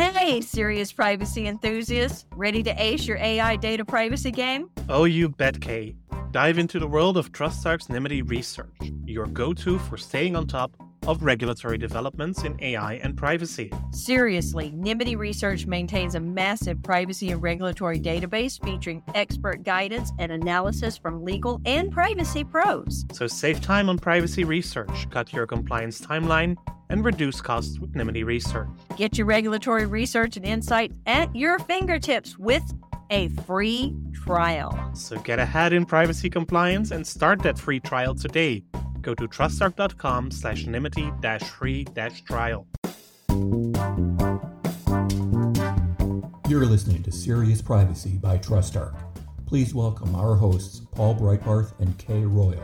Hey, serious privacy enthusiasts, ready to ace your AI data privacy game? Oh, you bet, Kay. Dive into the world of TrustArc's Nimity Research, your go-to for staying on top of regulatory developments in AI and privacy. Seriously, Nimity Research maintains a massive privacy and regulatory database featuring expert guidance and analysis from legal and privacy pros. So save time on privacy research, cut your compliance timeline, and reduce costs with Nimity Research. Get your regulatory research and insights at your fingertips with a free trial. So get ahead in privacy compliance and start that free trial today. Go to trustarc.com/nimity-free-trial. You're listening to Serious Privacy by TrustArc. Please welcome our hosts, Paul Breitbarth and Kay Royal.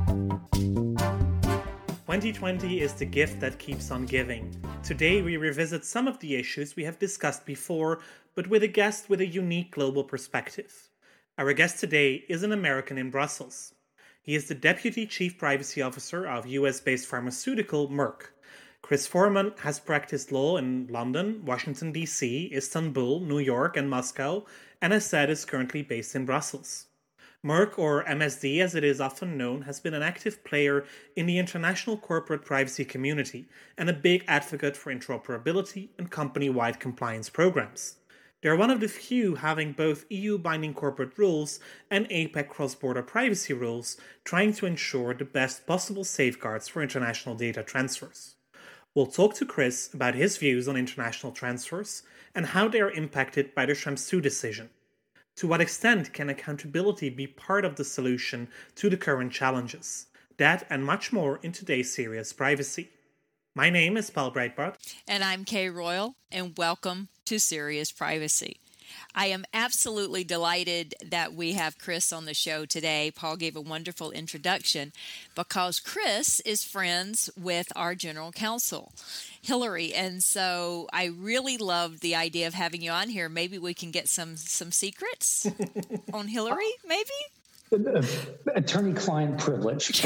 2020 is the gift that keeps on giving. Today we revisit some of the issues we have discussed before, but with a guest with a unique global perspective. Our guest today is an American in Brussels. He is the Deputy Chief Privacy Officer of US-based pharmaceutical Merck. Chris Foreman has practiced law in London, Washington, D.C., Istanbul, New York, and Moscow, and as said is currently based in Brussels. Merck, or MSD as it is often known, has been an active player in the international corporate privacy community and a big advocate for interoperability and company-wide compliance programs. They are one of the few having both EU-binding corporate rules and APEC cross-border privacy rules, trying to ensure the best possible safeguards for international data transfers. We'll talk to Chris about his views on international transfers and how they are impacted by the Schrems II decision. To what extent can accountability be part of the solution to the current challenges? That and much more in today's Serious Privacy. My name is Paul Breitbarth. And I'm Kay Royal, and welcome to Serious Privacy. I am absolutely delighted that we have Chris on the show today. Paul gave a wonderful introduction because Chris is friends with our General Counsel, Hillary. And so I really loved the idea of having you on here. Maybe we can get some secrets on Hillary, maybe? Attorney-client privilege.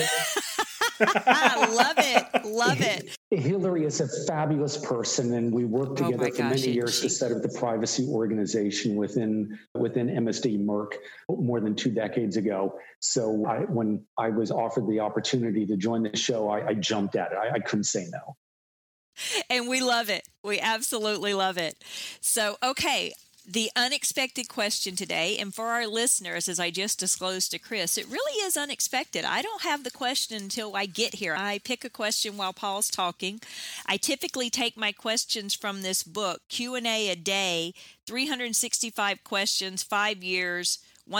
Love it. Hillary is a fabulous person, and we worked together for many years to set up the privacy organization within MSD Merck more than 2 decades ago. So when I was offered the opportunity to join the show, I jumped at it. I couldn't say no. And we love it. We absolutely love it. So, okay. The unexpected question today, and for our listeners, as I just disclosed to Chris, it really is unexpected. I don't have the question until I get here. I pick a question while Paul's talking. I typically take my questions from this book, Q&A a Day, 365 questions, 5 years,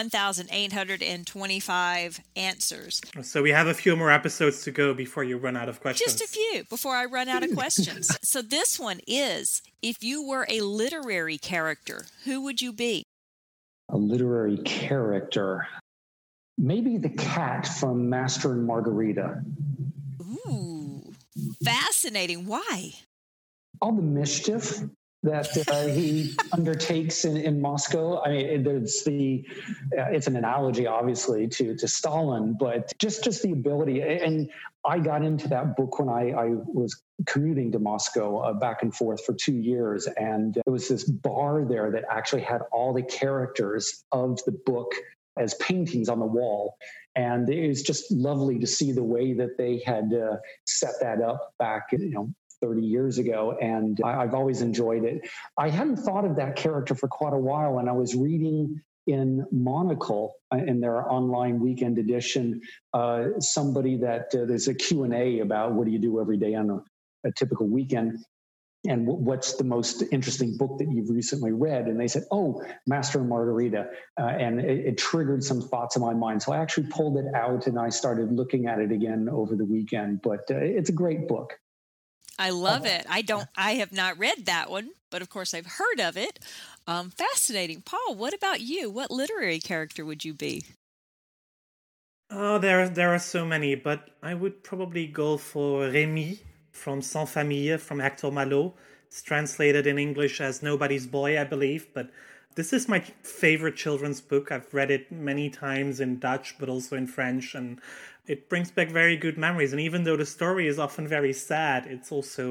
1,825 answers. So we have a few more episodes to go before you run out of questions. Just a few before I run out of questions. So this one is, if you were a literary character, who would you be? A literary character. Maybe the cat from Master and Margarita. Ooh, fascinating. Why? All the mischief that he undertakes in Moscow. I mean, it's an analogy, obviously, to Stalin, but just the ability. And I got into that book when I was commuting to Moscow back and forth for 2 years. And there was this bar there that actually had all the characters of the book as paintings on the wall. And it was just lovely to see the way that they had set that up back, 30 years ago, and I've always enjoyed it. I hadn't thought of that character for quite a while, and I was reading in Monocle, in their online weekend edition, somebody that there's a Q&A about what do you do every day on a typical weekend, and what's the most interesting book that you've recently read? And they said, Master and Margarita, and it triggered some thoughts in my mind. So I actually pulled it out, and I started looking at it again over the weekend, but it's a great book. I love it. I have not read that one, but of course I've heard of it. Fascinating. Paul, what about you? What literary character would you be? Oh, there are so many, but I would probably go for Rémi from Sans Famille from Hector Malot. It's translated in English as Nobody's Boy, I believe, but this is my favorite children's book. I've read it many times in Dutch, but also in French, and it brings back very good memories. And even though the story is often very sad, it's also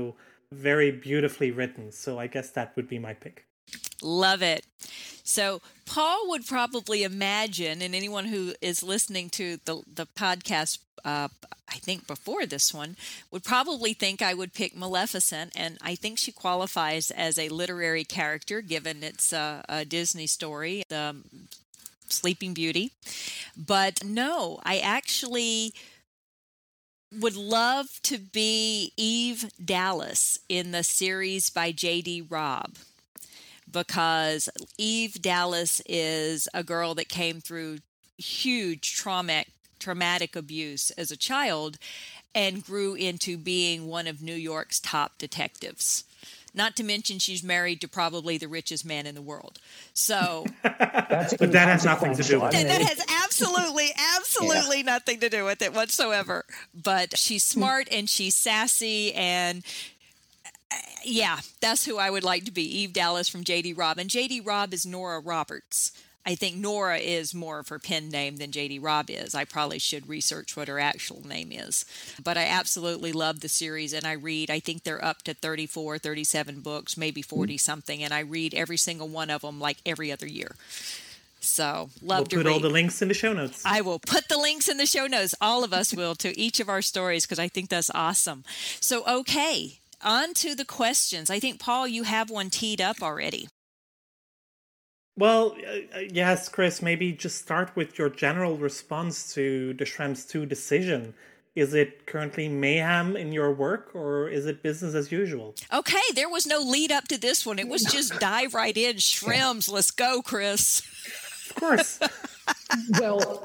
very beautifully written. So I guess that would be my pick. Love it. So Paul would probably imagine, and anyone who is listening to the podcast, I think before this one, would probably think I would pick Maleficent, and I think she qualifies as a literary character given it's a Disney story, the Sleeping Beauty. But no, I actually would love to be Eve Dallas in the series by J.D. Robb, because Eve Dallas is a girl that came through huge traumatic abuse as a child and grew into being one of New York's top detectives. Not to mention she's married to probably the richest man in the world. So but that has nothing to do with it. That has absolutely nothing to do with it whatsoever. But she's smart and she's sassy, and yeah, that's who I would like to be, Eve Dallas from J.D. Robb. And J.D. Robb is Nora Roberts. I think Nora is more of her pen name than J.D. Robb is. I probably should research what her actual name is. But I absolutely love the series, and I think they're up to 34, 37 books, maybe 40-something, and I read every single one of them like every other year. So, love to read. We'll put all the links in the show notes. I will put the links in the show notes. All of us will, to each of our stories, because I think that's awesome. So, okay, on to the questions. I think, Paul, you have one teed up already. Well, yes, Chris, maybe just start with your general response to the Schrems II decision. Is it currently mayhem in your work, or is it business as usual? Okay, there was no lead up to this one. It was just dive right in. Schrems, let's go, Chris. Of course. Well,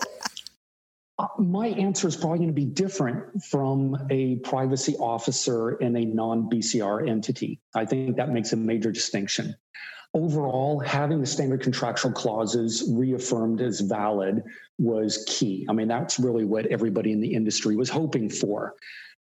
my answer is probably going to be different from a privacy officer in a non-BCR entity. I think that makes a major distinction. Overall, having the standard contractual clauses reaffirmed as valid was key. I mean, that's really what everybody in the industry was hoping for.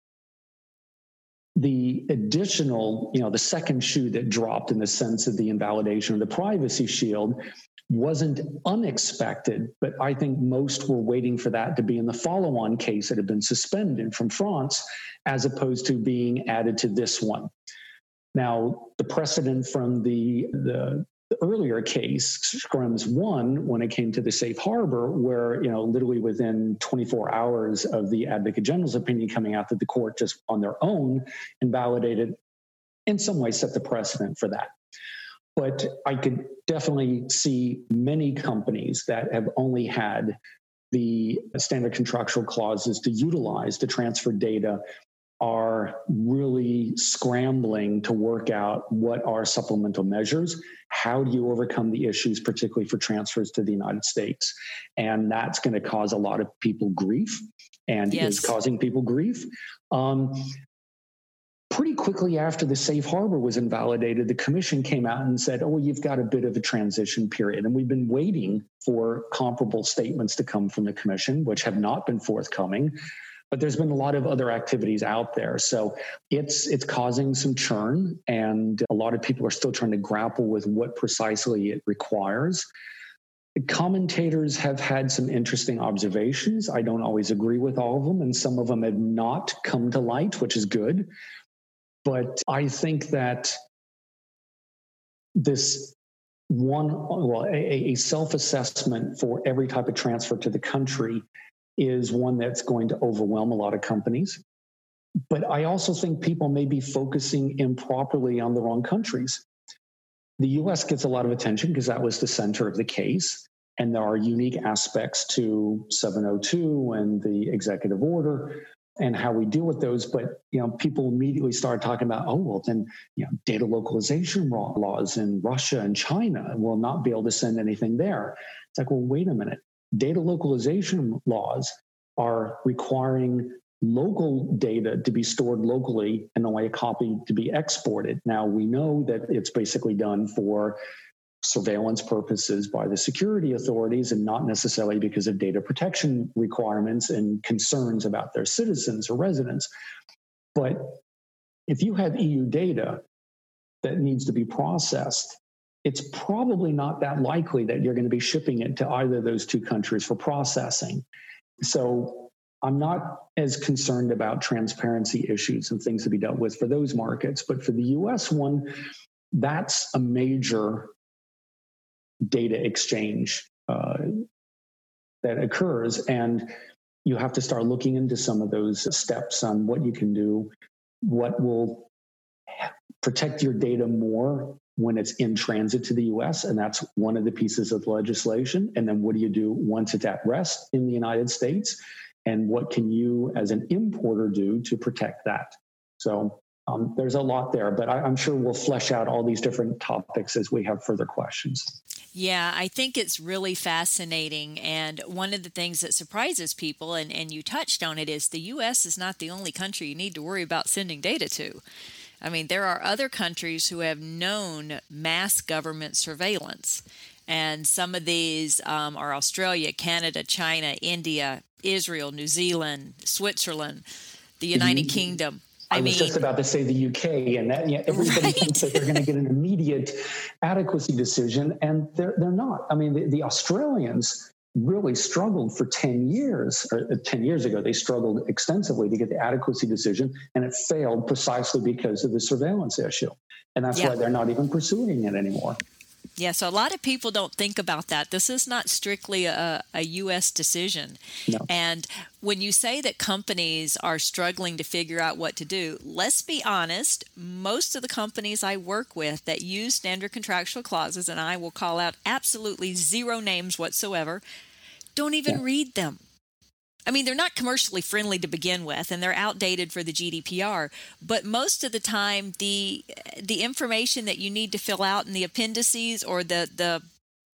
The additional, the second shoe that dropped in the sense of the invalidation of the privacy shield wasn't unexpected, but I think most were waiting for that to be in the follow-on case that had been suspended from France, as opposed to being added to this one. Now, the precedent from the earlier case, Schrems I, when it came to the safe harbor, where, literally within 24 hours of the Advocate General's opinion coming out, that the court just on their own invalidated, in some ways set the precedent for that. But I could definitely see many companies that have only had the standard contractual clauses to utilize to transfer data are really scrambling to work out what are supplemental measures. How do you overcome the issues, particularly for transfers to the United States? And that's going to cause a lot of people grief, and is causing people grief. Pretty quickly after the safe harbor was invalidated, the commission came out and said, oh, you've got a bit of a transition period. And we've been waiting for comparable statements to come from the commission, which have not been forthcoming. But there's been a lot of other activities out there. So it's causing some churn, and a lot of people are still trying to grapple with what precisely it requires. The commentators have had some interesting observations. I don't always agree with all of them, and some of them have not come to light, which is good. But I think that this a self-assessment for every type of transfer to the country is one that's going to overwhelm a lot of companies. But I also think people may be focusing improperly on the wrong countries. The US gets a lot of attention because that was the center of the case. And there are unique aspects to 702 and the executive order and how we deal with those. But, people immediately start talking about, data localization laws in Russia and China will not be able to send anything there. It's like, well, wait a minute. Data localization laws are requiring local data to be stored locally and only a copy to be exported. Now, we know that it's basically done for surveillance purposes by the security authorities and not necessarily because of data protection requirements and concerns about their citizens or residents. But if you have EU data that needs to be processed, it's probably not that likely that you're going to be shipping it to either of those two countries for processing. So I'm not as concerned about transparency issues and things to be dealt with for those markets. But for the US one, that's a major data exchange that occurs. And you have to start looking into some of those steps on what you can do, what will protect your data more when it's in transit to the US. And that's one of the pieces of legislation. And then what do you do once it's at rest in the United States? And what can you as an importer do to protect that? So there's a lot there, but I'm sure we'll flesh out all these different topics as we have further questions. Yeah, I think it's really fascinating. And one of the things that surprises people, and you touched on it, is the U.S. is not the only country you need to worry about sending data to. I mean, there are other countries who have known mass government surveillance. And some of these are Australia, Canada, China, India, Israel, New Zealand, Switzerland, the United Kingdom. I was just about to say the UK, and that everybody thinks that they're going to get an immediate adequacy decision, and they're not. I mean, the Australians really struggled for 10 years, or 10 years ago, they struggled extensively to get the adequacy decision, and it failed precisely because of the surveillance issue. And that's why they're not even pursuing it anymore. Yeah, so a lot of people don't think about that. This is not strictly a U.S. decision. No. And when you say that companies are struggling to figure out what to do, let's be honest, most of the companies I work with that use standard contractual clauses, and I will call out absolutely zero names whatsoever, don't even read them. I mean, they're not commercially friendly to begin with, and they're outdated for the GDPR. But most of the time, the information that you need to fill out in the appendices or the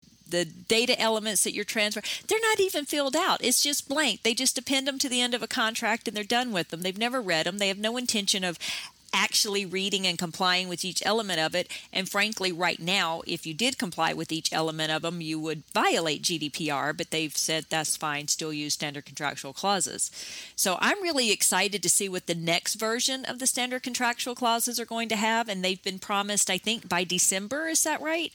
data elements that you're transferring, they're not even filled out. It's just blank. They just append them to the end of a contract, and they're done with them. They've never read them. They have no intention of actually reading and complying with each element of it. And frankly, right now, if you did comply with each element of them, you would violate GDPR, but they've said that's fine, still use standard contractual clauses. So I'm really excited to see what the next version of the standard contractual clauses are going to have. And they've been promised, I think, by December. Is that right?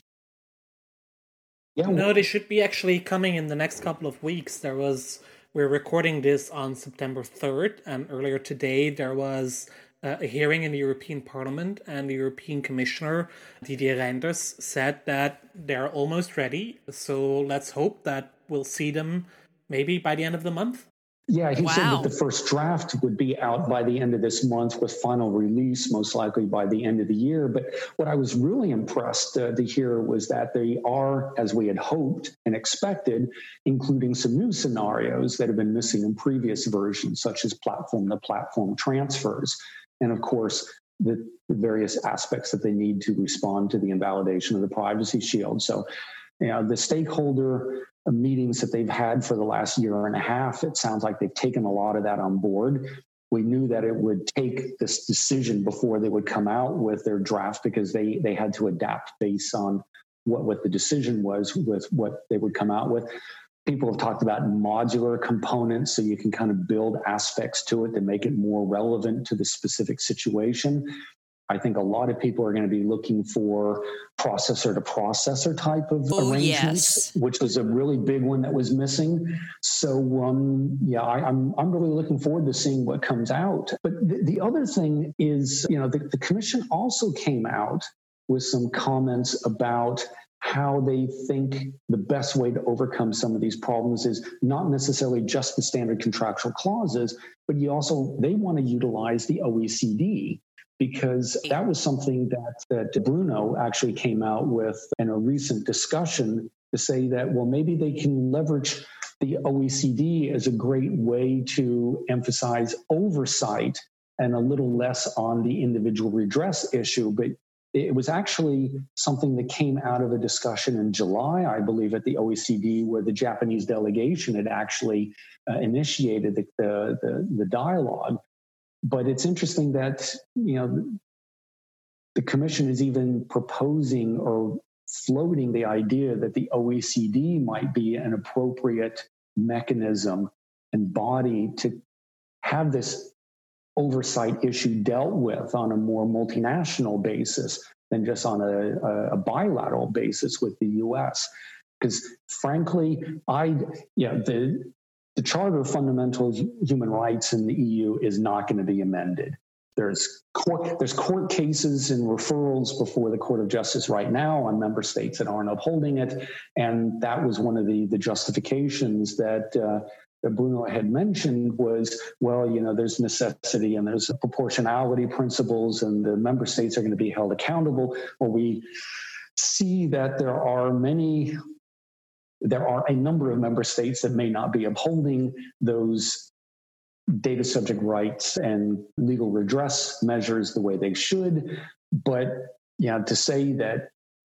Yeah. No, they should be actually coming in the next couple of weeks. We're recording this on September 3rd, and earlier today there was a hearing in the European Parliament, and the European Commissioner, Didier Reynders, said that they're almost ready. So let's hope that we'll see them maybe by the end of the month. Yeah, he said that the first draft would be out by the end of this month with final release, most likely by the end of the year. But what I was really impressed to hear was that they are, as we had hoped and expected, including some new scenarios that have been missing in previous versions, such as platform-to-platform transfers. And of course, the various aspects that they need to respond to the invalidation of the privacy shield. So, the stakeholder meetings that they've had for the last year and a half, it sounds like they've taken a lot of that on board. We knew that it would take this decision before they would come out with their draft, because they had to adapt based on what the decision was with what they would come out with. People have talked about modular components, so you can kind of build aspects to it to make it more relevant to the specific situation. I think a lot of people are going to be looking for processor-to-processor type of arrangements, which was a really big one that was missing. So, I'm really looking forward to seeing what comes out. But the other thing is, the Commission also came out with some comments about how they think the best way to overcome some of these problems is not necessarily just the standard contractual clauses, but they want to utilize the OECD, because that was something that Bruno actually came out with in a recent discussion to say that, well, maybe they can leverage the OECD as a great way to emphasize oversight and a little less on the individual redress issue. But it was actually something that came out of a discussion in July, I believe, at the OECD, where the Japanese delegation had actually initiated the dialogue. But it's interesting that, the Commission is even proposing or floating the idea that the OECD might be an appropriate mechanism and body to have this oversight issue dealt with on a more multinational basis than just on a bilateral basis with the U.S. Because frankly, the Charter of Fundamental Human Rights in the EU is not going to be amended. There's court cases and referrals before the Court of Justice right now on member states that aren't upholding it. And that was one of the justifications that Bruno had mentioned was, well, there's necessity and there's proportionality principles and the member states are going to be held accountable. Well, we see that there are a number of member states that may not be upholding those data subject rights and legal redress measures the way they should. But to say that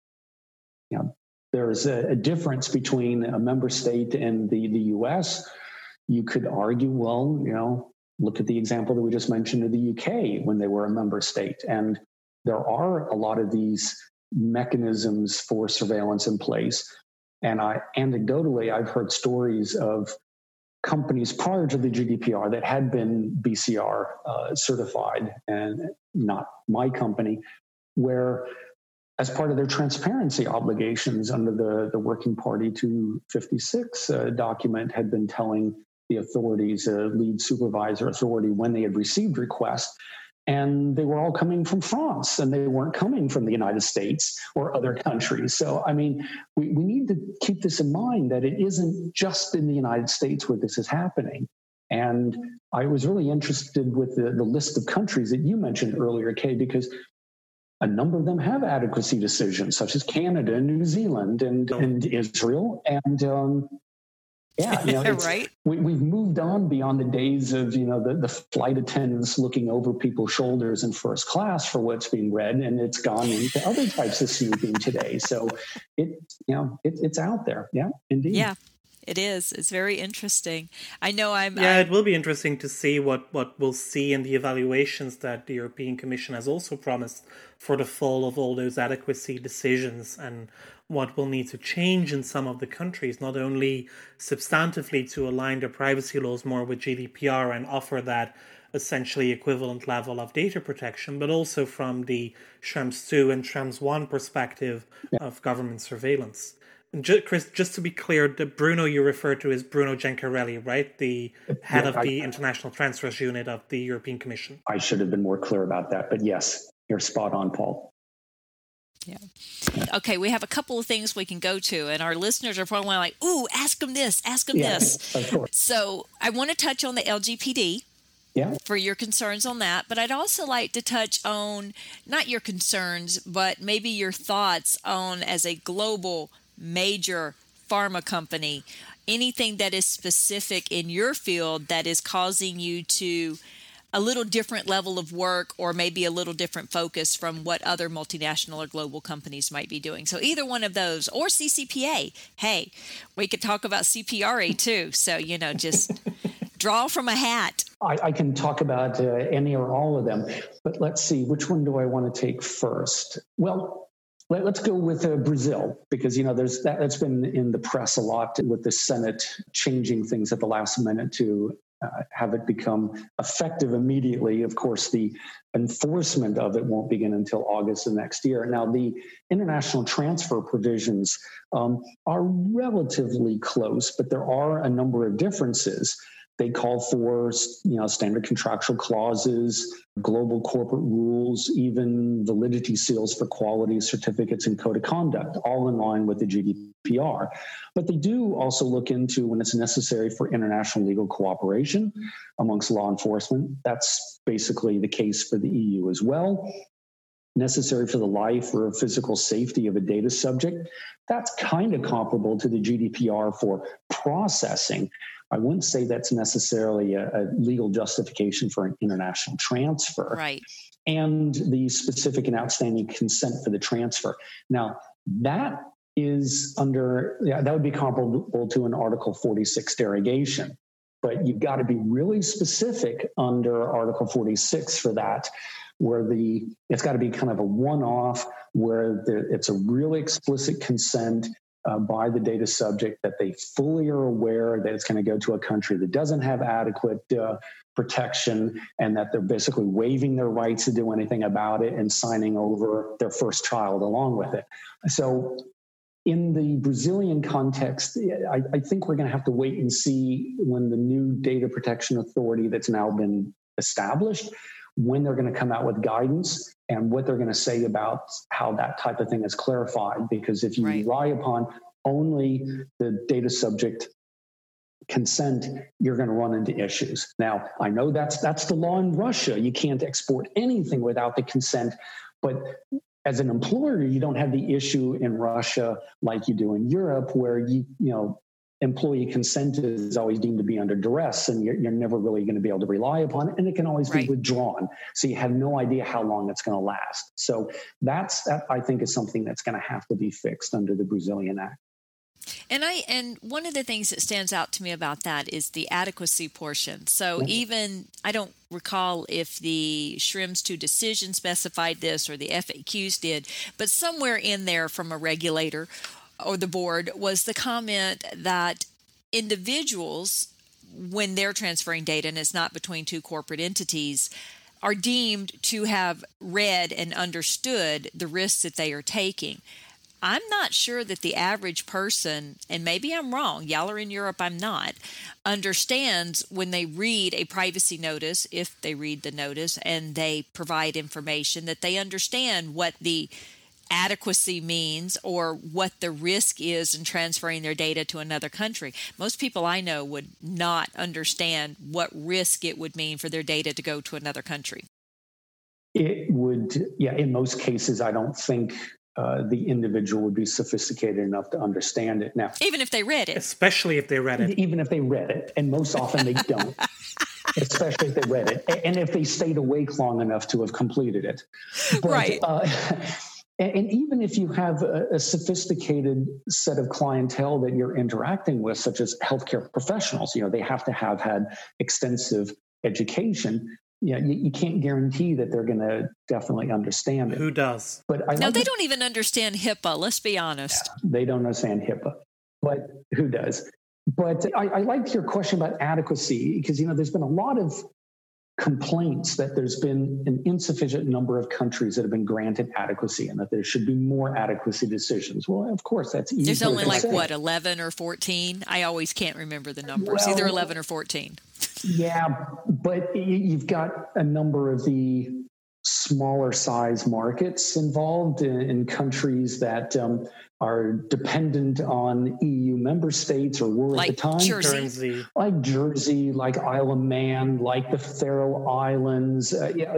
there's a difference between a member state and the US, you could argue, well, look at the example that we just mentioned of the UK when they were a member state. And there are a lot of these mechanisms for surveillance in place. And anecdotally, I've heard stories of companies prior to the GDPR that had been BCR certified, and not my company, where as part of their transparency obligations under the Working Party 256 document had been telling the authorities, lead supervisor authority, when they had received requests, and they were all coming from France and they weren't coming from the United States or other countries. So, we need to keep this in mind that it isn't just in the United States where this is happening. And I was really interested with the list of countries that you mentioned earlier, Kay, because a number of them have adequacy decisions, such as Canada, New Zealand, and Israel. And right. We've moved on beyond the days of, the flight attendants looking over people's shoulders in first class for what's being read, and it's gone into other types of snooping today. So it's out there. Yeah, indeed. Yeah, it is. It's very interesting. I know it will be interesting to see what we'll see in the evaluations that the European Commission has also promised for the fall of all those adequacy decisions, and what will need to change in some of the countries, not only substantively to align their privacy laws more with GDPR and offer that essentially equivalent level of data protection, but also from the Schrems II and Schrems I perspective of government surveillance. And Chris, just to be clear, the Bruno you refer to is Bruno Gencarelli, right? The head of the International Transfers Unit of the European Commission. I should have been more clear about that, but yes, you're spot on, Paul. Yeah. Okay, we have a couple of things we can go to, and our listeners are probably like, ooh, ask them this, ask them this. Of course. So I want to touch on the LGPD for your concerns on that, but I'd also like to touch on, not your concerns, but maybe your thoughts on, as a global major pharma company, anything that is specific in your field that is causing you to a little different level of work, or maybe a little different focus from what other multinational or global companies might be doing. So either one of those, or CCPA. Hey, we could talk about CPRA too. So, just draw from a hat. I can talk about any or all of them, but let's see, which one do I want to take first? Well, let's go with Brazil, because, that's been in the press a lot with the Senate changing things at the last minute to have it become effective immediately. Of course, the enforcement of it won't begin until August of next year. Now, the international transfer provisions are relatively close, but there are a number of differences. They call for, standard contractual clauses, global corporate rules, even validity seals for quality certificates and code of conduct, all in line with the GDPR. But they do also look into when it's necessary for international legal cooperation amongst law enforcement. That's basically the case for the EU as well. Necessary for the life or physical safety of a data subject. That's kind of comparable to the GDPR for processing. I wouldn't say that's necessarily a legal justification for an international transfer. Right. And the specific and outstanding consent for the transfer. Now, that is that would be comparable to an Article 46 derogation. But you've got to be really specific under Article 46 for that, where it's got to be kind of a one-off, where it's a really explicit consent by the data subject, that they fully are aware that it's going to go to a country that doesn't have adequate protection, and that they're basically waiving their rights to do anything about it and signing over their first child along with it. So In the Brazilian context, I think we're going to have to wait and see when the new data protection authority that's now been established, when they're going to come out with guidance and what they're going to say about how that type of thing is clarified. Because if you rely upon only the data subject consent, you're going to run into issues. Now, I know that's the law in Russia. You can't export anything without the consent, but as an employer, you don't have the issue in Russia like you do in Europe, where employee consent is always deemed to be under duress, and you're never really going to be able to rely upon it, and it can always be withdrawn. So you have no idea how long it's going to last. So that I think is something that's going to have to be fixed under the Brazilian Act. And one of the things that stands out to me about that is the adequacy portion. So even, I don't recall if the Schrems II decision specified this or the FAQs did, but somewhere in there from a regulator or the board was the comment that individuals, when they're transferring data and it's not between two corporate entities, are deemed to have read and understood the risks that they are taking. I'm not sure that the average person, and maybe I'm wrong, y'all are in Europe, I'm not, understands when they read a privacy notice, if they read the notice and they provide information, that they understand what the adequacy means or what the risk is in transferring their data to another country. Most people I know would not understand what risk it would mean for their data to go to another country. It would, in most cases, I don't think the individual would be sophisticated enough to understand it. Now, even if they read it. Especially if they read it. Even if they read it. And most often they don't. Especially if they read it. And if they stayed awake long enough to have completed it. But, and even if you have a sophisticated set of clientele that you're interacting with, such as healthcare professionals, they have to have had extensive education. You can't guarantee that they're going to definitely understand it. Who does? But they don't even understand HIPAA, let's be honest. Yeah, they don't understand HIPAA, but who does? But I liked your question about adequacy, because, there's been a lot of complaints that there's been an insufficient number of countries that have been granted adequacy and that there should be more adequacy decisions. Well, of course, that's easy. There's only 11 or 14? I always can't remember the numbers, either 11 or 14. Yeah, but you've got a number of the smaller size markets involved in countries that are dependent on EU member states or were like at the time. Jersey. Like Jersey, like Isle of Man, like the Faroe Islands.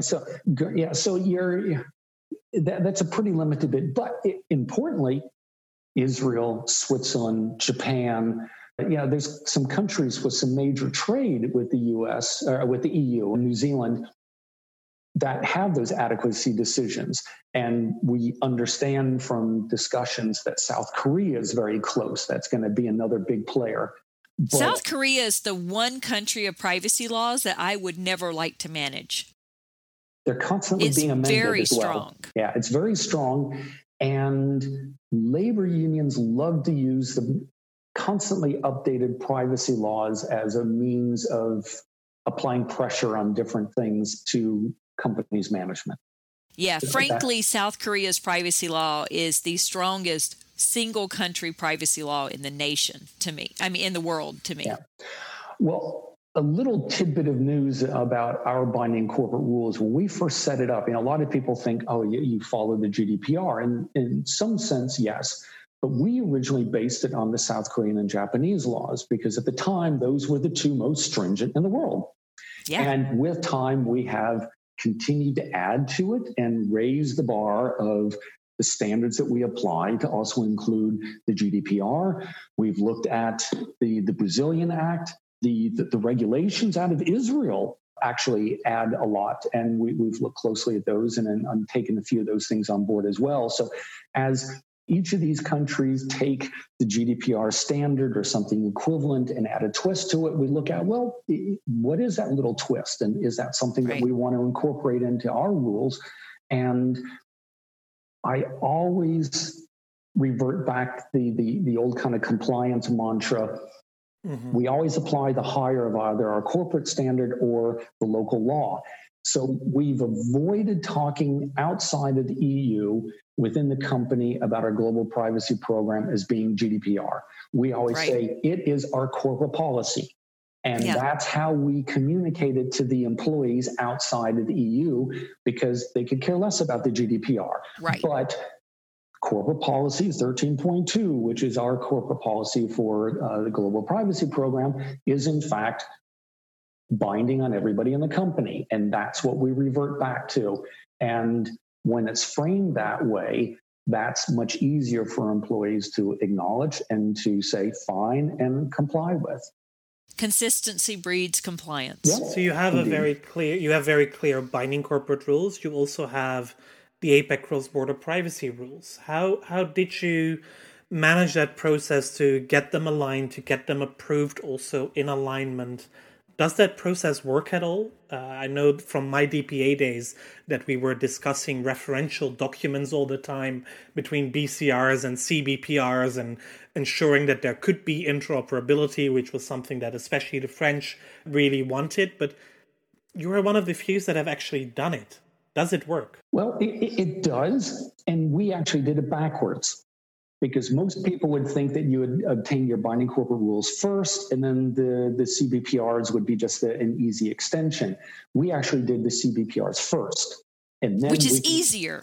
So that's a pretty limited bit. But importantly, Israel, Switzerland, Japan. There's some countries with some major trade with the U.S., with the EU, and New Zealand, that have those adequacy decisions. And we understand from discussions that South Korea is very close. That's going to be another big player. But South Korea is the one country of privacy laws that I would never like to manage. They're constantly being amended very as well. Strong. Yeah, it's very strong. And labor unions love to use the constantly updated privacy laws as a means of applying pressure on different things to companies' management. Yeah, frankly, South Korea's privacy law is the strongest single country privacy law in the nation to me. I mean, in the world to me. Yeah. Well, a little tidbit of news about our binding corporate rules. When we first set it up, a lot of people think, you follow the GDPR. And in some sense, yes. But we originally based it on the South Korean and Japanese laws, because at the time, those were the two most stringent in the world. Yeah. And with time, we have continued to add to it and raise the bar of the standards that we apply to also include the GDPR. We've looked at the Brazilian Act, the regulations out of Israel actually add a lot. And we've looked closely at those and I'm taking a few of those things on board as well. So as each of these countries take the GDPR standard or something equivalent and add a twist to it, we look at, what is that little twist? And is that something that we want to incorporate into our rules? And I always revert back the old kind of compliance mantra. Mm-hmm. We always apply the higher of either our corporate standard or the local law. So we've avoided talking outside of the EU within the company about our global privacy program as being GDPR. We always say it is our corporate policy. And that's how we communicate it to the employees outside of the EU, because they could care less about the GDPR. Right. But corporate policy 13.2, which is our corporate policy for the global privacy program, is in fact binding on everybody in the company. And that's what we revert back to. And when it's framed that way, that's much easier for employees to acknowledge and to say fine and comply with. Consistency breeds compliance. Yep. So you have very clear binding corporate rules. You also have the APEC cross-border privacy rules. How did you manage that process to get them aligned, to get them approved also in alignment? Does that process work at all? I know from my DPA days that we were discussing referential documents all the time between BCRs and CBPRs and ensuring that there could be interoperability, which was something that especially the French really wanted. But you are one of the few that have actually done it. Does it work? Well, it does. And we actually did it backwards, because most people would think that you would obtain your binding corporate rules first, and then the CBPRs would be just an easy extension. We actually did the CBPRs first. And then Which is easier.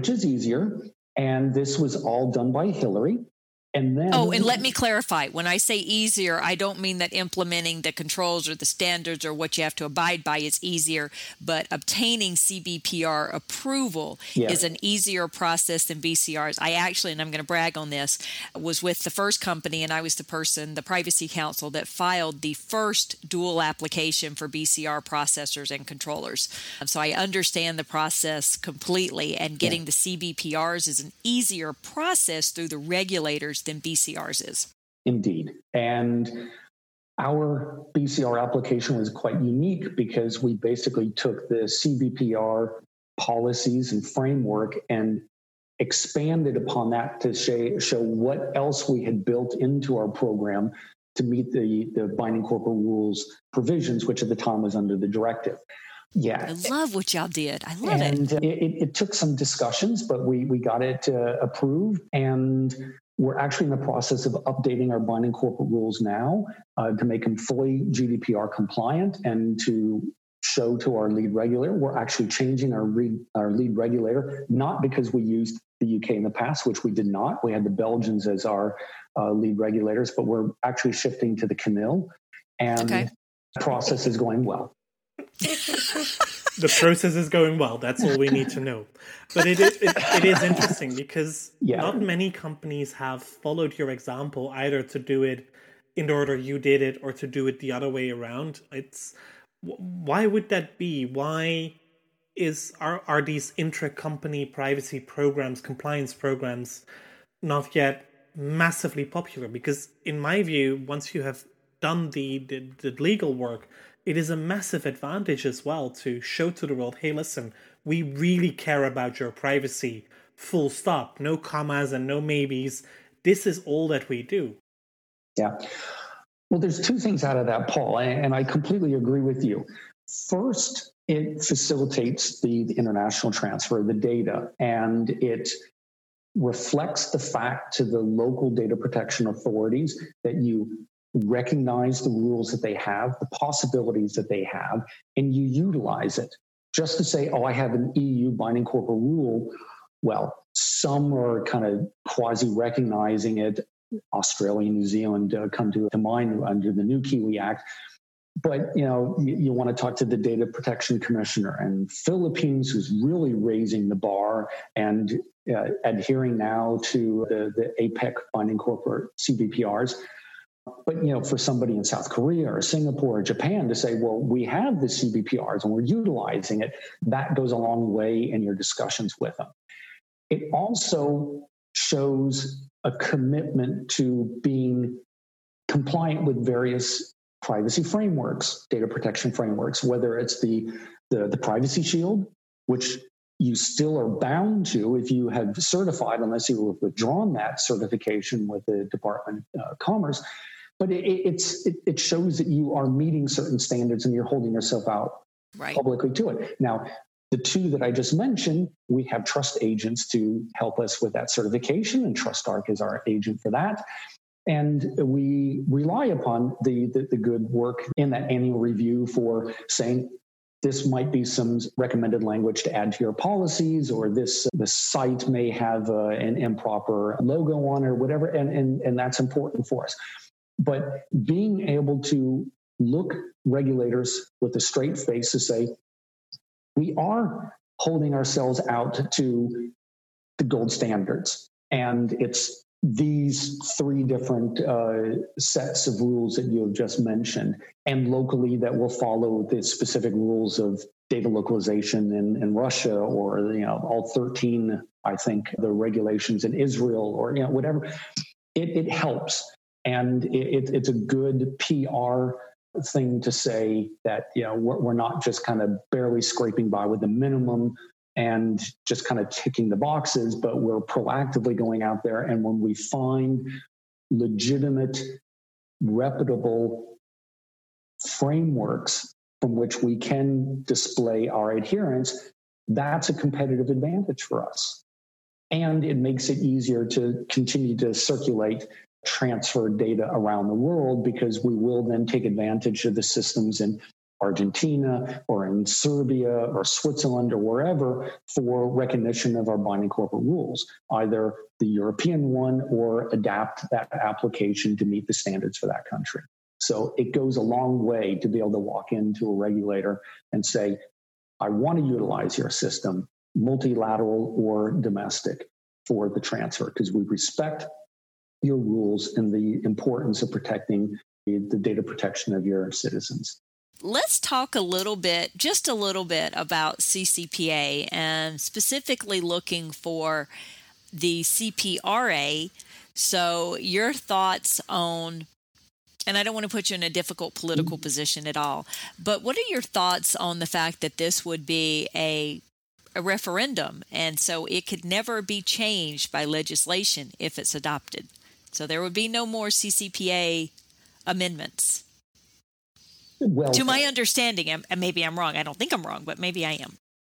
And this was all done by Hillary. And then, and let me clarify. When I say easier, I don't mean that implementing the controls or the standards or what you have to abide by is easier, but obtaining CBPR approval is an easier process than BCRs. I actually, and I'm going to brag on this, was with the first company, and I was the Privacy Council, that filed the first dual application for BCR processors and controllers. So I understand the process completely, and getting the CBPRs is an easier process through the regulators than BCRs is. Indeed. And our BCR application was quite unique because we basically took the CBPR policies and framework and expanded upon that to show what else we had built into our program to meet the binding corporate rules provisions, which at the time was under the directive. Yeah. I love what y'all did. I love it. And it took some discussions, but we got it approved. And we're actually in the process of updating our binding corporate rules now to make them fully GDPR compliant and to show to our lead regulator. We're actually changing our lead regulator, not because we used the UK in the past, which we did not. We had the Belgians as our lead regulators, but we're actually shifting to the CNIL, and the process is going well. The process is going well. That's all we need to know. But it is interesting because not many companies have followed your example, either to do it in the order you did it or to do it the other way around. Why would that be? Why are these intra-company privacy programs, compliance programs, not yet massively popular? Because in my view, once you have done the legal work, it is a massive advantage as well to show to the world, hey, listen, we really care about your privacy, full stop, no commas and no maybes. This is all that we do. Yeah. Well, there's two things out of that, Paul, and I completely agree with you. First, it facilitates the international transfer of the data, and it reflects the fact to the local data protection authorities that you recognize the rules that they have, the possibilities that they have, and you utilize it. Just to say, I have an EU binding corporate rule, well, some are kind of quasi-recognizing it. Australia and New Zealand come to mind under the new Kiwi Act. But, you want to talk to the Data Protection Commissioner, and Philippines, who's really raising the bar and adhering now to the APEC binding corporate CBPRs. But, for somebody in South Korea or Singapore or Japan to say, well, we have the CBPRs and we're utilizing it, that goes a long way in your discussions with them. It also shows a commitment to being compliant with various privacy frameworks, data protection frameworks, whether it's the Privacy Shield, which you still are bound to if you have certified, unless you have withdrawn that certification with the Department of Commerce. But it shows that you are meeting certain standards and you're holding yourself out publicly to it. Now, the two that I just mentioned, we have trust agents to help us with that certification, and TrustArc is our agent for that. And we rely upon the good work in that annual review for saying, this might be some recommended language to add to your policies, or the site may have an improper logo on it, or whatever, and that's important for us. But being able to look regulators with a straight face to say, we are holding ourselves out to the gold standards, and it's these three different sets of rules that you have just mentioned, and locally that will follow the specific rules of data localization in Russia, or all 13, I think, the regulations in Israel, or whatever. It helps, and it's a good PR thing to say that we're not just kind of barely scraping by with the minimum and just kind of ticking the boxes, but we're proactively going out there. And when we find legitimate, reputable frameworks from which we can display our adherence, that's a competitive advantage for us. And it makes it easier to continue to circulate transfer data around the world, because we will then take advantage of the systems in Argentina or in Serbia or Switzerland or wherever for recognition of our binding corporate rules, either the European one or adapt that application to meet the standards for that country. So it goes a long way to be able to walk into a regulator and say, I want to utilize your system, multilateral or domestic, for the transfer, because we respect your rules and the importance of protecting the data protection of your citizens. Let's talk just a little bit about CCPA, and specifically looking for the CPRA. So your thoughts on, and I don't want to put you in a difficult political position at all, but what are your thoughts on the fact that this would be a referendum, and so it could never be changed by legislation if it's adopted? So there would be no more CCPA amendments. Well, to my understanding, and maybe I'm wrong. I don't think I'm wrong, but maybe I am.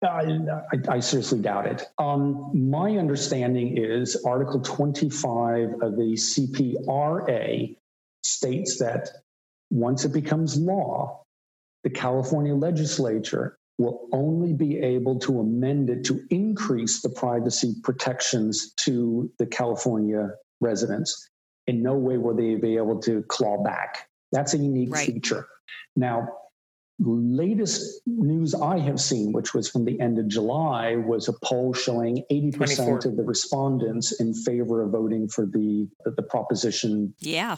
I seriously doubt it. My understanding is Article 25 of the CPRA states that once it becomes law, the California legislature will only be able to amend it to increase the privacy protections to the California residents. In no way will they be able to claw back. That's a unique feature. Now, latest news I have seen, which was from the end of July, was a poll showing 80% of the respondents in favor of voting for the proposition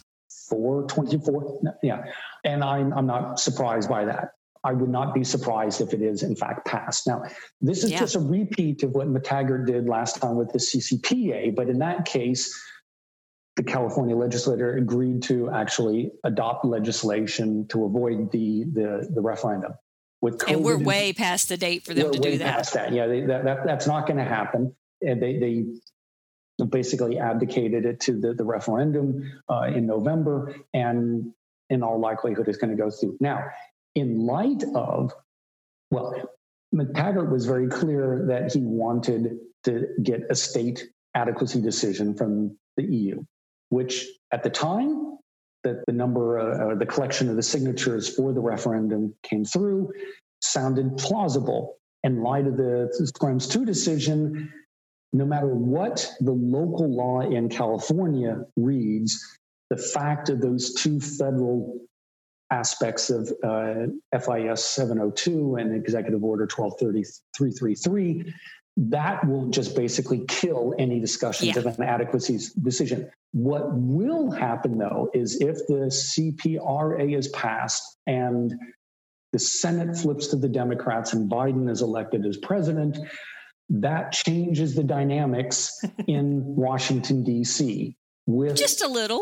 424. Yeah. And I'm not surprised by that. I would not be surprised if it is, in fact, passed. Now, this is just a repeat of what McTaggart did last time with the CCPA, but in that case, the California legislature agreed to actually adopt legislation to avoid the referendum. With COVID, and we're way past the date for them to do that. Past that. Yeah, that's not going to happen. And they basically abdicated it to the referendum in November, and in all likelihood, it's going to go through. Now, in light of, McTaggart was very clear that he wanted to get a state adequacy decision from the EU, which at the time that the number, the collection of the signatures for the referendum came through, sounded plausible. In light of the Schrems II decision, no matter what the local law in California reads, the fact of those two federal aspects of FIS 702 and Executive Order 123333, that will just basically kill any discussions of an adequacy decision. What will happen, though, is if the CPRA is passed and the Senate flips to the Democrats and Biden is elected as president, that changes the dynamics in Washington, D.C. With just a little,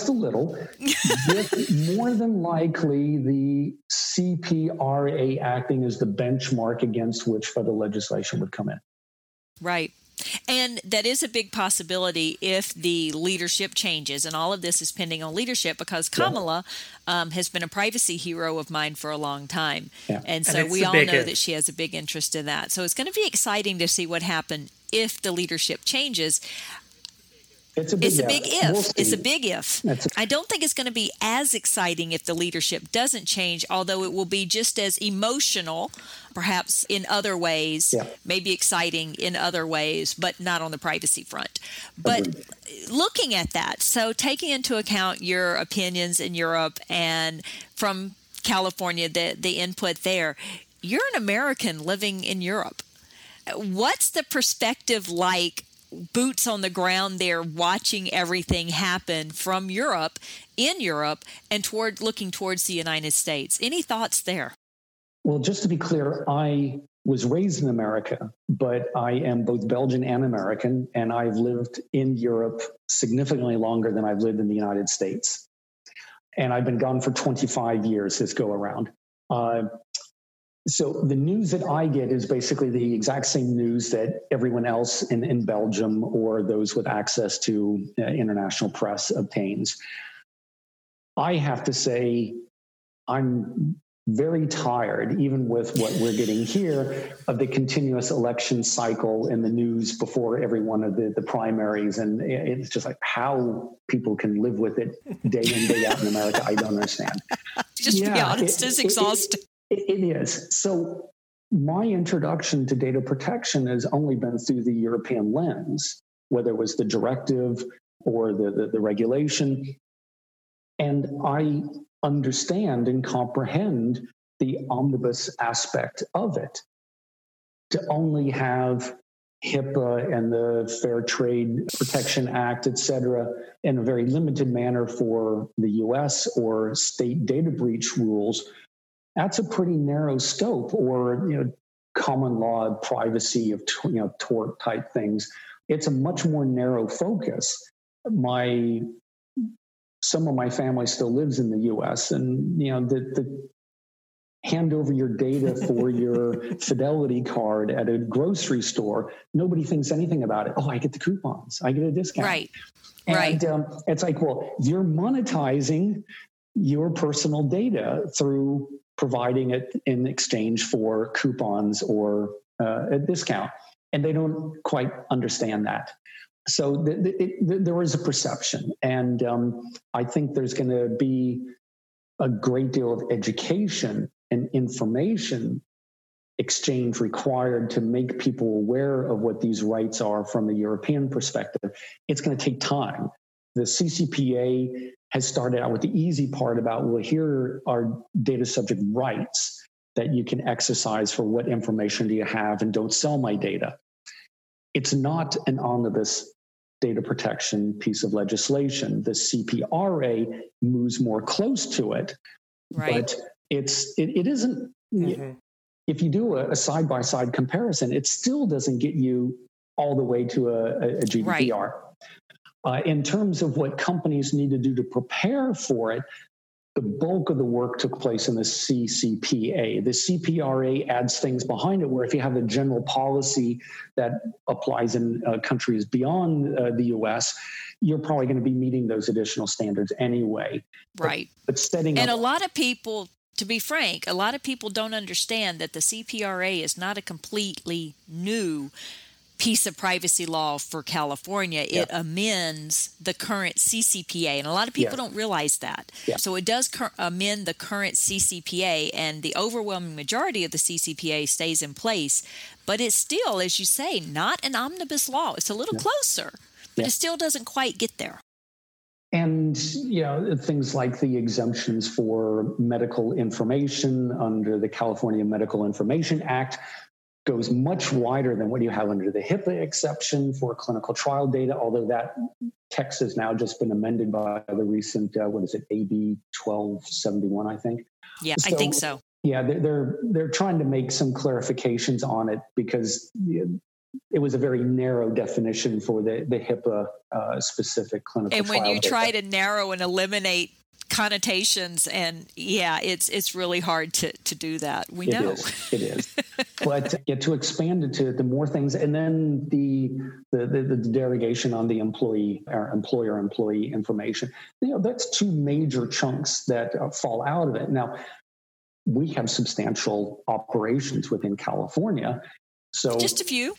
with more than likely the CPRA acting as the benchmark against which federal legislation would come in. Right. And that is a big possibility if the leadership changes. And all of this is pending on leadership because Kamala has been a privacy hero of mine for a long time. Yeah. And so we all know that she has a big interest in that. So it's going to be exciting to see what happens if the leadership changes. It's a big if. We'll it's a big if. I don't think it's going to be as exciting if the leadership doesn't change, although it will be just as emotional, perhaps in other ways, maybe exciting in other ways, but not on the privacy front. But looking at that, so taking into account your opinions in Europe and from California, the input there, you're an American living in Europe. What's the perspective like? Boots on the ground there, watching everything happen from Europe, in Europe, and looking towards the United States. Any thoughts there? Well, just to be clear, I was raised in America, but I am both Belgian and American, and I've lived in Europe significantly longer than I've lived in the United States. And I've been gone for 25 years this go around. So the news that I get is basically the exact same news that everyone else in Belgium or those with access to international press obtains. I have to say, I'm very tired, even with what we're getting here, of the continuous election cycle in the news before every one of the primaries. And it's just like how people can live with it day in, day out in America. I don't understand. Just to be honest, it's exhausting. It is. So my introduction to data protection has only been through the European lens, whether it was the directive or the regulation. And I understand and comprehend the omnibus aspect of it. To only have HIPAA and the Fair Trade Protection Act, et cetera, in a very limited manner for the US or state data breach rules, that's a pretty narrow scope, or common law privacy of tort type things. It's a much more narrow focus. Some of my family still lives in the U.S. and the hand over your data for your Fidelity card at a grocery store. Nobody thinks anything about it. Oh, I get the coupons. I get a discount. Right. And it's like, well, you're monetizing your personal data through providing it in exchange for coupons or a discount. And they don't quite understand that. So there is a perception. And I think there's going to be a great deal of education and information exchange required to make people aware of what these rights are from a European perspective. It's going to take time. The CCPA has started out with the easy part about, well, here are data subject rights that you can exercise for what information do you have and don't sell my data. It's not an omnibus data protection piece of legislation. The CPRA moves more close to it, but it isn't. Mm-hmm. If you do a side-by-side comparison, it still doesn't get you all the way to a GDPR. In terms of what companies need to do to prepare for it, the bulk of the work took place in the CCPA. The CPRA adds things behind it where if you have a general policy that applies in countries beyond the U.S., you're probably going to be meeting those additional standards anyway. Right. But setting up... a lot of people, to be frank, a lot of people don't understand that the CPRA is not a completely new piece of privacy law for California. It amends the current CCPA, and a lot of people don't realize that. So it does amend the current CCPA, and the overwhelming majority of the CCPA stays in place, but it's still, as you say, not an omnibus law. It's a little closer, but it still doesn't quite get there. And, things like the exemptions for medical information under the California Medical Information Act goes much wider than what you have under the HIPAA exception for clinical trial data, although that text has now just been amended by the recent, AB 1271, I think. Yeah, I think so. Yeah, they're trying to make some clarifications on it because it was a very narrow definition for the HIPAA specific clinical trial. And when you try to narrow and eliminate connotations, and it's really hard to do that. It is. But to expand it to the more things, and then the derogation on the employee or employer-employee information. That's two major chunks that fall out of it. Now, we have substantial operations within California, so just a few.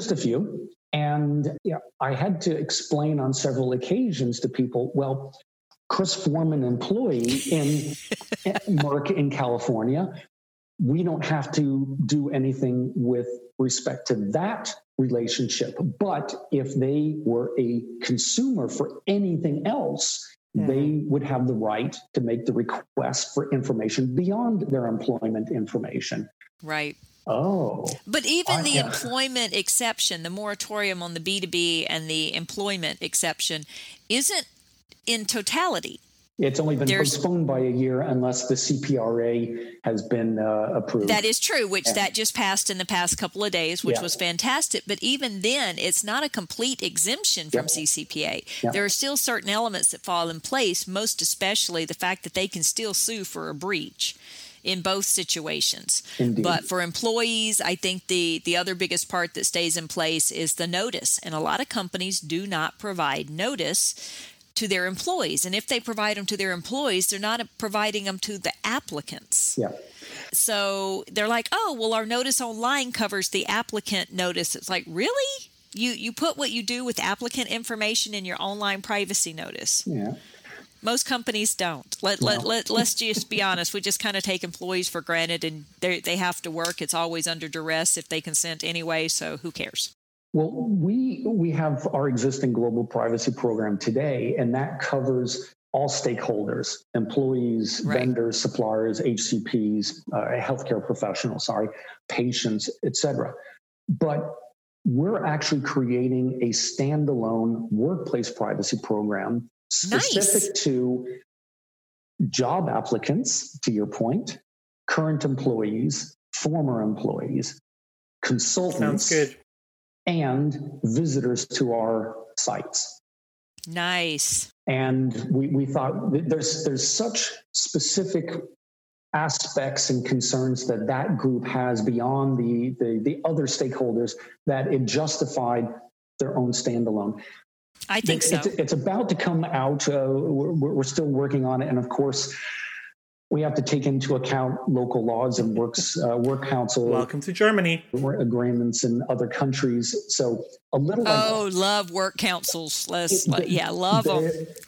And I had to explain on several occasions to people, well, Chris Foreman, employee in Merck in California, we don't have to do anything with respect to that relationship. But if they were a consumer for anything else, they would have the right to make the request for information beyond their employment information. Right. Oh. But even the employment exception, the moratorium on the B2B and the employment exception isn't in totality. It's only been postponed by a year unless the CPRA has been approved. That is true, that just passed in the past couple of days, which was fantastic. But even then, it's not a complete exemption from CCPA. Yep. There are still certain elements that fall in place, most especially the fact that they can still sue for a breach in both situations. Indeed. But for employees, I think the other biggest part that stays in place is the notice. And a lot of companies do not provide notice to their employees. And if they provide them to their employees, they're not providing them to the applicants. Yeah. So they're like, oh, well, our notice online covers the applicant notice. It's like, really? You put what you do with applicant information in your online privacy notice. Yeah. Most companies don't. Let's just be honest. We just kind of take employees for granted, and they have to work. It's always under duress if they consent anyway, so who cares? Well, we have our existing global privacy program today, and that covers all stakeholders, employees, vendors, suppliers, HCPs, healthcare professionals, patients, etc. But we're actually creating a standalone workplace privacy program specific to job applicants, to your point, current employees, former employees, consultants. Sounds good. And visitors to our sites. Nice. And we thought there's such specific aspects and concerns that group has beyond the other stakeholders that it justified their own standalone. I think so. It's about to come out. We're still working on it. And of course, we have to take into account local laws and work council. Welcome to Germany. Agreements in other countries. So a little. Love work councils. Love them.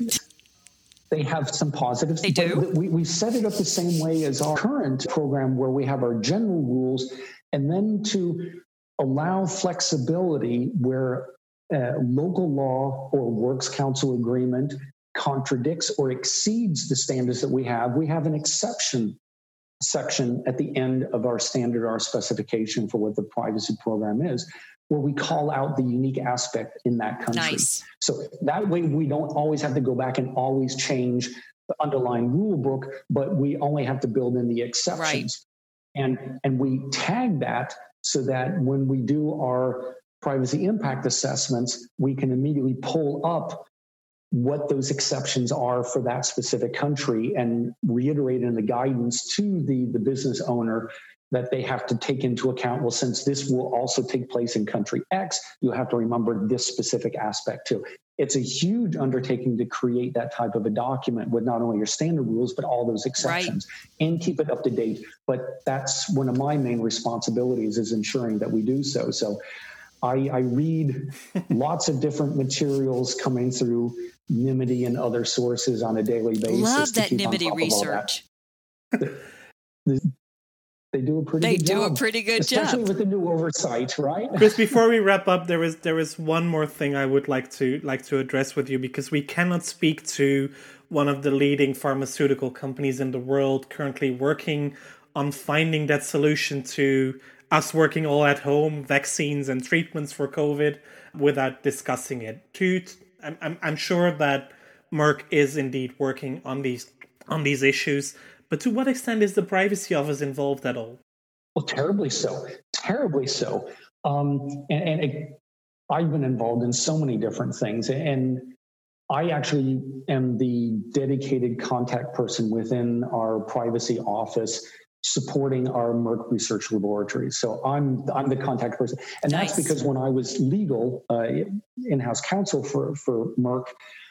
They have some positives. They do. We set it up the same way as our current program, where we have our general rules, and then to allow flexibility where local law or works council agreement contradicts or exceeds the standards that we have an exception section at the end of our standard, our specification for what the privacy program is, where we call out the unique aspect in that country. Nice. So that way we don't always have to go back and always change the underlying rule book, but we only have to build in the exceptions. Right. And we tag that so that when we do our privacy impact assessments, we can immediately pull up what those exceptions are for that specific country and reiterate in the guidance to the business owner that they have to take into account, well, since this will also take place in country X, you have to remember this specific aspect too. It's a huge undertaking to create that type of a document with not only your standard rules, but all those exceptions and keep it up to date. But that's one of my main responsibilities, is ensuring that we do so. So I read lots of different materials coming through NIMIDY and other sources on a daily basis. Love that NIMIDY research. They do a pretty good job. They do a pretty good job. Especially with the new oversight, right? Chris, before we wrap up, there is one more thing I would like to address with you, because we cannot speak to one of the leading pharmaceutical companies in the world currently working on finding that solution to us working all at home, vaccines and treatments for COVID, without discussing it. I'm sure that Merck is indeed working on these issues, but to what extent is the Privacy Office involved at all? Well, terribly so. And I've been involved in so many different things, and I actually am the dedicated contact person within our privacy office supporting our Merck research laboratory. So I'm the contact person. And Nice. That's because when I was legal in-house counsel for Merck,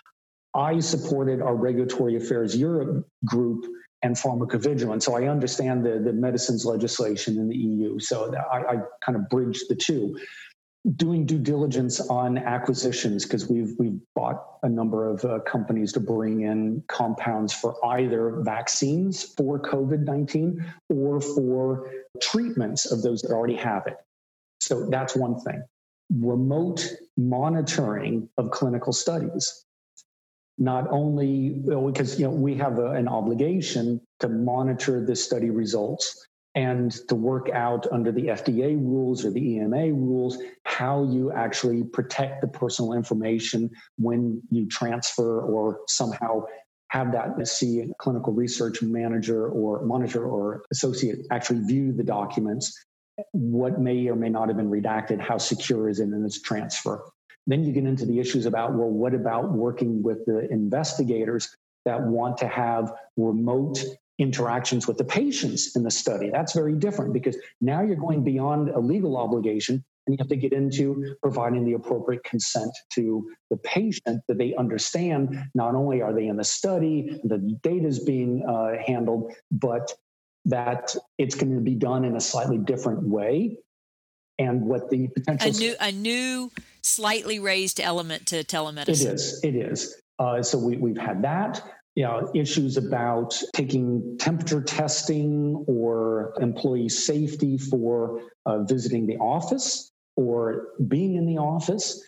I supported our regulatory affairs Europe group and pharmacovigilance. So I understand the medicines legislation in the EU. So I kind of bridged the two. Doing due diligence on acquisitions, because we've bought a number of companies to bring in compounds for either vaccines for COVID-19 or for treatments of those that already have it. So that's one thing. Remote monitoring of clinical studies. Not only because we have an obligation to monitor the study results and to work out under the FDA rules or the EMA rules how you actually protect the personal information when you transfer or somehow have that see a clinical research manager or monitor or associate actually view the documents, what may or may not have been redacted, how secure is it in its transfer. Then you get into the issues about, well, what about working with the investigators that want to have remote interactions with the patients in the study? That's very different because now you're going beyond a legal obligation and you have to get into providing the appropriate consent to the patient that they understand not only are they in the study, the data is being handled, but that it's going to be done in a slightly different way. And what the potential... A new slightly raised element to telemedicine. It is. So we've had that. Issues about taking temperature testing or employee safety for visiting the office or being in the office,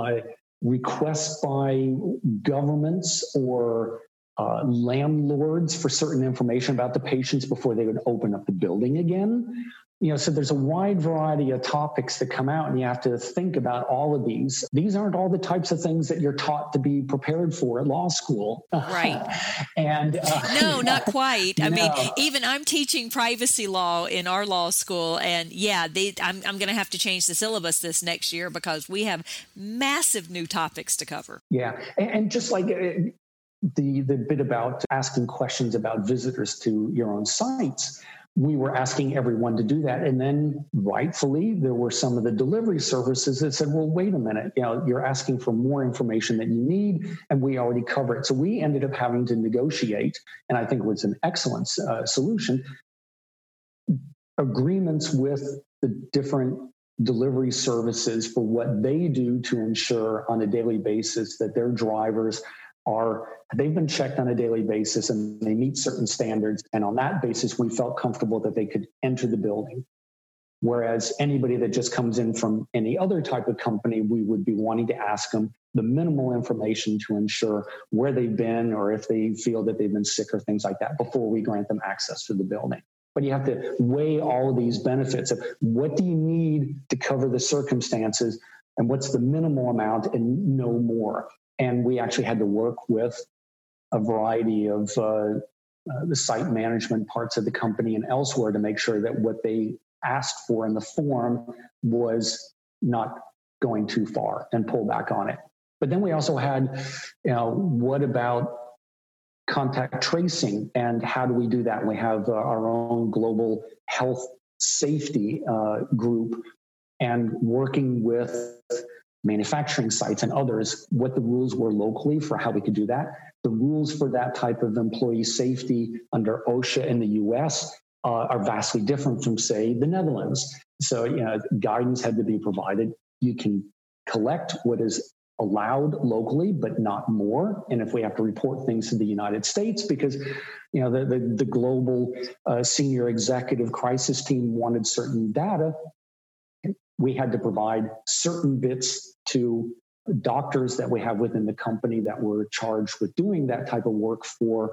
requests by governments or landlords for certain information about the patients before they would open up the building again. So there's a wide variety of topics that come out, and you have to think about all of these. These aren't all the types of things that you're taught to be prepared for at law school. Right. And no, not quite. I No. mean, even I'm teaching privacy law in our law school, and I'm going to have to change the syllabus this next year because we have massive new topics to cover. Yeah, and just like the bit about asking questions about visitors to your own sites, we were asking everyone to do that. And then rightfully, there were some of the delivery services that said, well, wait a minute, you're asking for more information than you need, and we already cover it. So we ended up having to negotiate, and I think it was an excellent solution, agreements with the different delivery services for what they do to ensure on a daily basis that their drivers they've been checked on a daily basis and they meet certain standards. And on that basis, we felt comfortable that they could enter the building. Whereas anybody that just comes in from any other type of company, we would be wanting to ask them the minimal information to ensure where they've been or if they feel that they've been sick or things like that before we grant them access to the building. But you have to weigh all of these benefits of what do you need to cover the circumstances and what's the minimal amount and no more. And we actually had to work with a variety of the site management parts of the company and elsewhere to make sure that what they asked for in the form was not going too far and pull back on it. But then we also had, what about contact tracing and how do we do that? We have our own global health safety group and working with manufacturing sites and others, what the rules were locally for how we could do that. The rules for that type of employee safety under OSHA in the US are vastly different from, say, the Netherlands. So, guidance had to be provided. You can collect what is allowed locally, but not more. And if we have to report things to the United States, because, the global senior executive crisis team wanted certain data, we had to provide certain bits to doctors that we have within the company that were charged with doing that type of work for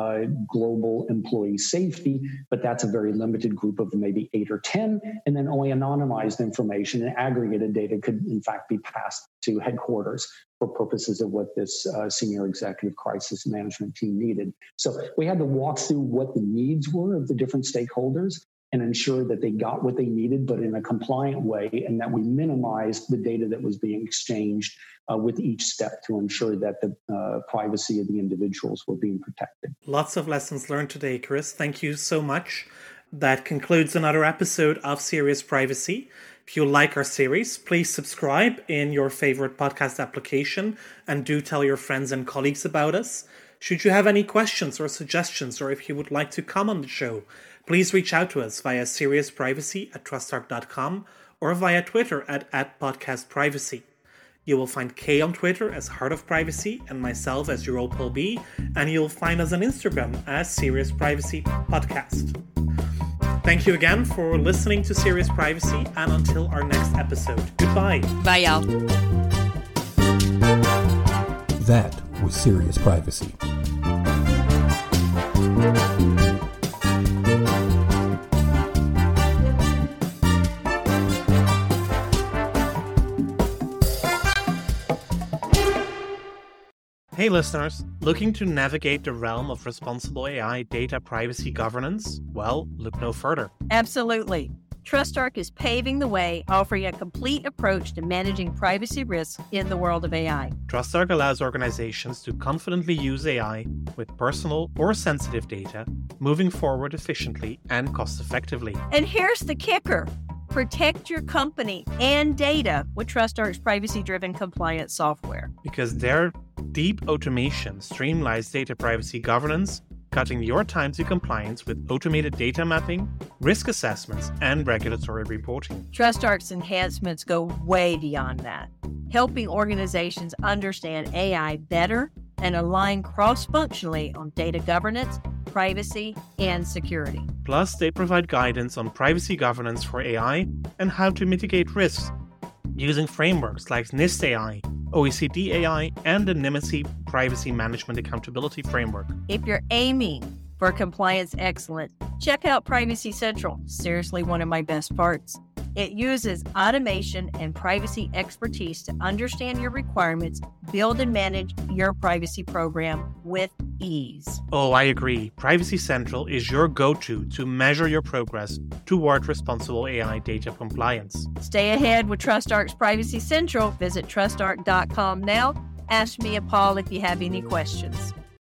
global employee safety, but that's a very limited group of maybe 8 or 10, and then only anonymized information and aggregated data could in fact be passed to headquarters for purposes of what this senior executive crisis management team needed. So we had to walk through what the needs were of the different stakeholders and ensure that they got what they needed, but in a compliant way, and that we minimized the data that was being exchanged with each step to ensure that the privacy of the individuals were being protected. Lots of lessons learned today, Chris. Thank you so much. That concludes another episode of Serious Privacy. If you like our series, please subscribe in your favorite podcast application and do tell your friends and colleagues about us. Should you have any questions or suggestions, or if you would like to come on the show, please reach out to us via seriousprivacy@trustarc.com or via Twitter at podcastprivacy. You will find Kay on Twitter as Heart of Privacy and myself as Europol B, and you'll find us on Instagram as Serious Privacy Podcast. Thank you again for listening to Serious Privacy, and until our next episode, goodbye. Bye, y'all. That was Serious Privacy. Hey listeners, looking to navigate the realm of responsible AI data privacy governance? Well, look no further. Absolutely. TrustArc is paving the way, offering a complete approach to managing privacy risks in the world of AI. TrustArc allows organizations to confidently use AI with personal or sensitive data, moving forward efficiently and cost-effectively. And here's the kicker. Protect your company and data with TrustArc's privacy-driven compliance software. Because their deep automation streamlines data privacy governance, cutting your time to compliance with automated data mapping, risk assessments, and regulatory reporting. TrustArc's enhancements go way beyond that, helping organizations understand AI better and align cross-functionally on data governance, privacy, and security. Plus, they provide guidance on privacy governance for AI and how to mitigate risks using frameworks like NIST AI, OECD AI, and the Nymity Privacy Management Accountability Framework. If you're aiming for compliance excellence, check out Privacy Central. Seriously, one of my best parts. It uses automation and privacy expertise to understand your requirements, build and manage your privacy program with ease. Oh, I agree. Privacy Central is your go-to to measure your progress toward responsible AI data compliance. Stay ahead with TrustArc's Privacy Central. Visit trustarc.com now. Ask me and Paul if you have any questions.